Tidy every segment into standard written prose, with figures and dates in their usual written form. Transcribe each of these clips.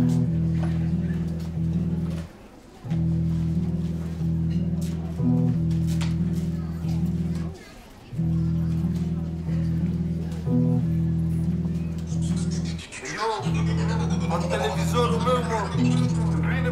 Televizorul meu, mă, bine.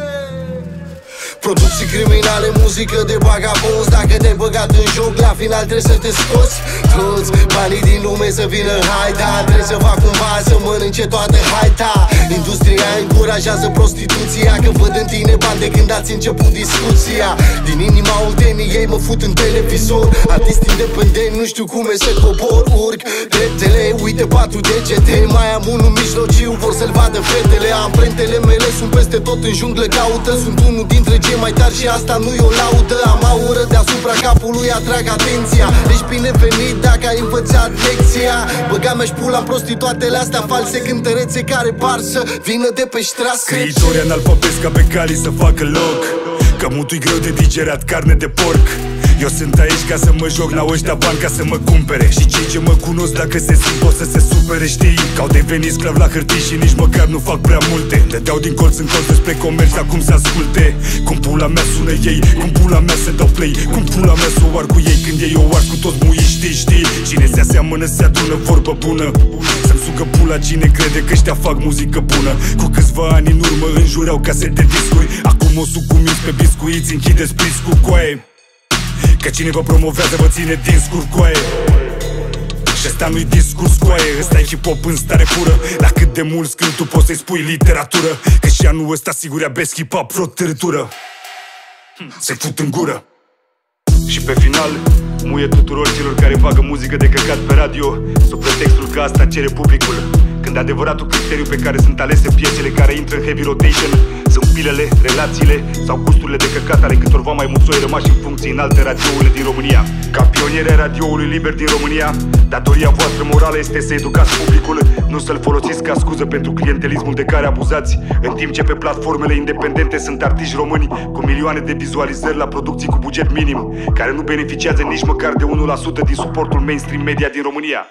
Producții criminale, muzică de vagabonzi. Dacă te-ai băgat în joc, la final trebuie să te scoți. Toți banii din lume să vină în haida. Trebuie să fac cumva să mănânce toată haita. Industria încurajează prostituția, că văd în tine bani de când ați început discuția. Din inima olteniei mă fut în televizor. Artist independent, nu știu cum e să cobor. Urc dreptele, uite 4 degete. Mai am unul mijlociu, vor să-l vadă fetele. Amprentele mele sunt peste tot în junglă, caută. Sunt unul dintre cei mai tari și asta nu e o laudă. Am aură deasupra capului, atrag atenția. Ești binevenit dacă ai învățat lecția. Băga-mi-aș pula în prostituatele astea false, cântărețe care par să vină de pe ștrasă. Scriitori analfabeti ca pe calii să facă loc, că mutul greu de digerat, carne de porc. Eu sunt aici ca să mă joc, n-au ăștia bani ca să mă cumpere. Și cei ce mă cunosc dacă se simt o să se supere. Știi că au devenit sclav la hârtii și nici măcar nu fac prea multe. Dădeau din colț în colț despre comerț, acum să asculte. Cum pula mea sună ei, cum pula mea se dau play, cum pula mea s-o ar cu ei când ei o ar cu toți muiștii. Știi, cine se aseamănă se adună, vorbă bună. Să-mi sugă pula cine crede că ăștia fac muzică bună. Cu câțiva ani în urmă înjureau casete discuri, acum o sucumiți pe biscuiți, închideți plis cu coaie. Că cine vă promovează vă ține din scurcoaie. Și ăsta nu-i discurs coaie, ăsta e hip-hop în stare pură. La cât de mult scriu tu poți să-i spui literatură, că și anul ăsta sigur e best hip-hop vreo târâtură. Se fut în gură. Și pe final, muie tuturor celor care bagă muzică de căcat pe radio, sub pretextul că asta cere publicul, când adevăratul criteriu pe care sunt alese piesele care intră în heavy rotation sunt pilele, relațiile sau gusturile de căcat ale câtorva mai mulțoi rămași în funcție în alte radiourile din România. Ca pionieri ai radioului liber din România, datoria voastră morală este să educați publicul, nu să-l folosiți ca scuză pentru clientelismul de care abuzați, în timp ce pe platformele independente sunt artiști români cu milioane de vizualizări la producții cu buget minim, care nu beneficiază nici măcar de 1% din suportul mainstream media din România.